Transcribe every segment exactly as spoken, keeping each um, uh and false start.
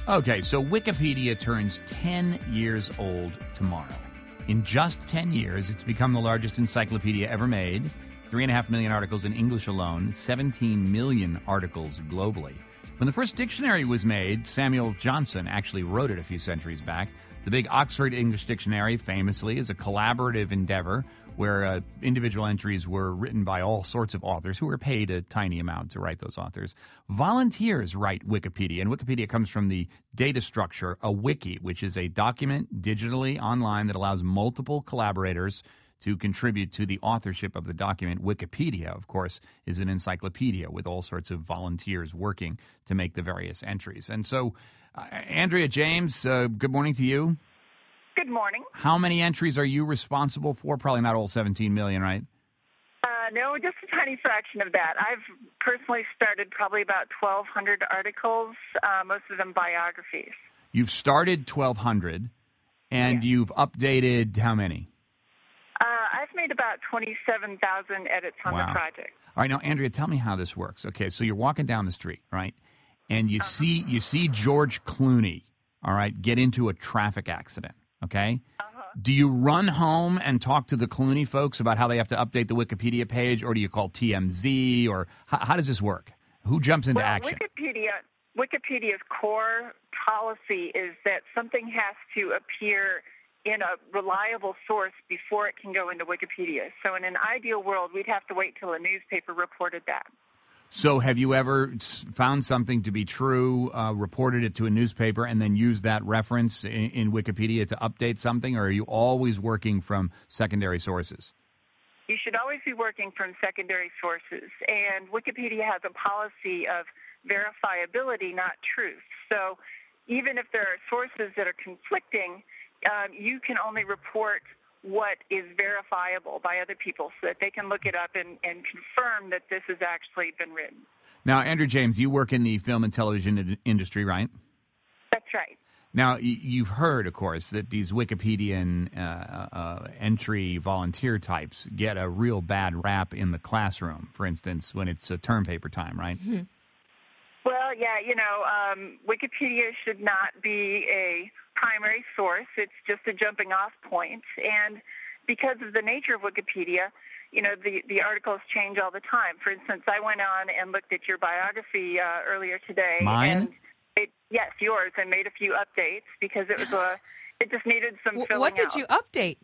Okay, so Wikipedia turns ten years old tomorrow. In just ten years, it's become the largest encyclopedia ever made. Three and a half million articles in English alone, seventeen million articles globally. When the first dictionary was made, Samuel Johnson actually wrote it a few centuries back. The big Oxford English Dictionary, famously, is a collaborative endeavor where uh, individual entries were written by all sorts of authors who were paid a tiny amount to write those authors. Volunteers write Wikipedia, and Wikipedia comes from the data structure, a wiki, which is a document digitally online that allows multiple collaborators to contribute to the authorship of the document. Wikipedia, of course, is an encyclopedia with all sorts of volunteers working to make the various entries. And so, uh, Andrea James, uh, good morning to you. Good morning. How many entries are you responsible for? Probably not all seventeen million, right? Uh, no, just a tiny fraction of that. I've personally started probably about twelve hundred articles, uh, most of them biographies. You've started twelve hundred, and yeah. you've updated how many? Uh, I've made about twenty-seven thousand edits on wow. the project. All right, now, Andrea, tell me how this works. Okay, so you're walking down the street, right, and you uh-huh. see you see George Clooney, all right, get into a traffic accident. Okay? Uh-huh. Do you run home and talk to the Clooney folks about how they have to update the Wikipedia page, or do you call T M Z, or how, how does this work? Who jumps into well, action? Wikipedia, Wikipedia's core policy is that something has to appear in a reliable source before it can go into Wikipedia. So in an ideal world, we'd have to wait till a newspaper reported that. So have you ever found something to be true, uh, reported it to a newspaper, and then used that reference in, in Wikipedia to update something, or are you always working from secondary sources? You should always be working from secondary sources, and Wikipedia has a policy of verifiability, not truth. So even if there are sources that are conflicting, um, you can only report what is verifiable by other people so that they can look it up and, and confirm that this has actually been written. Now, Andrea James, you work in the film and television industry, right? That's right. Now, you've heard, of course, that these Wikipedian uh, uh, entry volunteer types get a real bad rap in the classroom, for instance, when it's uh, term paper time, right? Mm-hmm. Well, yeah, you know, um, Wikipedia should not be a primary source. It's just a jumping off point. And because of the nature of Wikipedia, you know, the, the articles change all the time. For instance, I went on and looked at your biography uh, earlier today. Mine? And it, yes, yours, and made a few updates because it was a, it just needed some filling What did out. you update?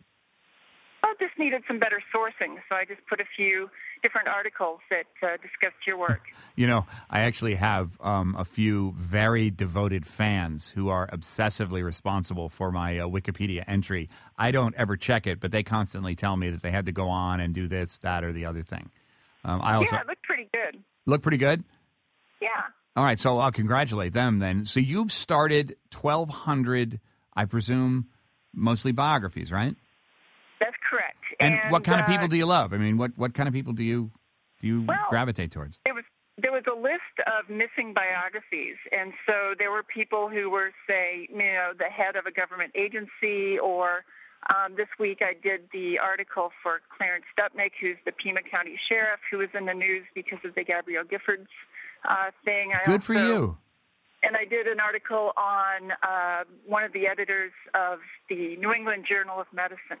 Well, it just needed some better sourcing, so I just put a few different articles that uh, discussed your work. You know, I actually have um, a few very devoted fans who are obsessively responsible for my uh, Wikipedia entry. I don't ever check it, but they constantly tell me that they had to go on and do this, that, or the other thing. Um, I also yeah, it looked pretty good. Look pretty good? Yeah. All right, so I'll congratulate them then. So you've started twelve hundred, I presume, mostly biographies, right? That's correct. And, and what kind uh, of people do you love? I mean, what, what kind of people do you do you well, gravitate towards? There was there was a list of missing biographies, and so there were people who were, say, you know, the head of a government agency, or um, this week I did the article for Clarence Stupnick, who's the Pima County Sheriff, who was in the news because of the Gabrielle Giffords uh, thing. I Good also, for you. And I did an article on uh, one of the editors of the New England Journal of Medicine.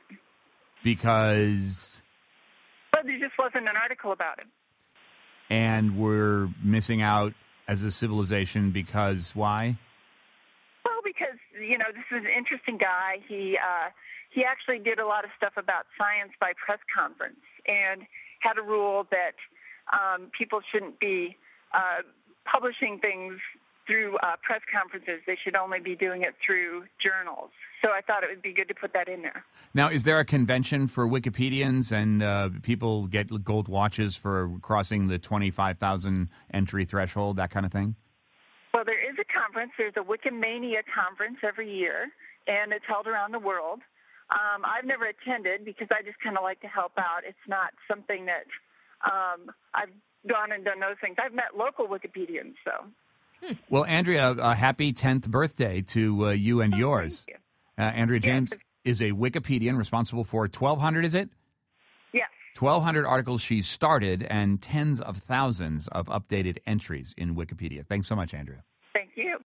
Because? But there just wasn't an article about it. And we're missing out as a civilization because why? Well, because, you know, this is an interesting guy. He uh, he actually did a lot of stuff about science by press conference and had a rule that um, people shouldn't be uh, publishing things through uh, press conferences. They should only be doing it through journals. So I thought it would be good to put that in there. Now, is there a convention for Wikipedians and uh, people get gold watches for crossing the twenty-five thousand entry threshold, that kind of thing? Well, there is a conference. There's a Wikimania conference every year, and it's held around the world. Um, I've never attended because I just kind of like to help out. It's not something that um, I've gone and done those things. I've met local Wikipedians, so. Hmm. Well, Andrea, a happy tenth birthday to uh, you and oh, yours. Thank you. Uh, Andrea James yes. is a Wikipedian responsible for twelve hundred, is it? Yes. twelve hundred articles she's started and tens of thousands of updated entries in Wikipedia. Thanks so much, Andrea. Thank you.